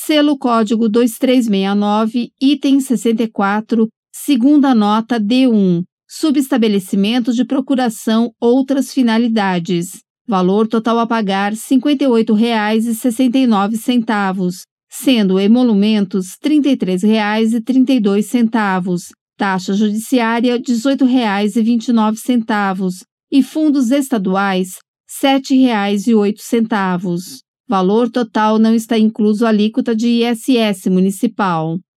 selo código 2369, item 64, segunda nota D1, subestabelecimento de procuração outras finalidades. Valor total a pagar R$ 58,69, sendo emolumentos R$ 33,32, taxa judiciária R$ 18,29 e fundos estaduais R$ 7,08. Valor total não está incluso alíquota de ISS municipal.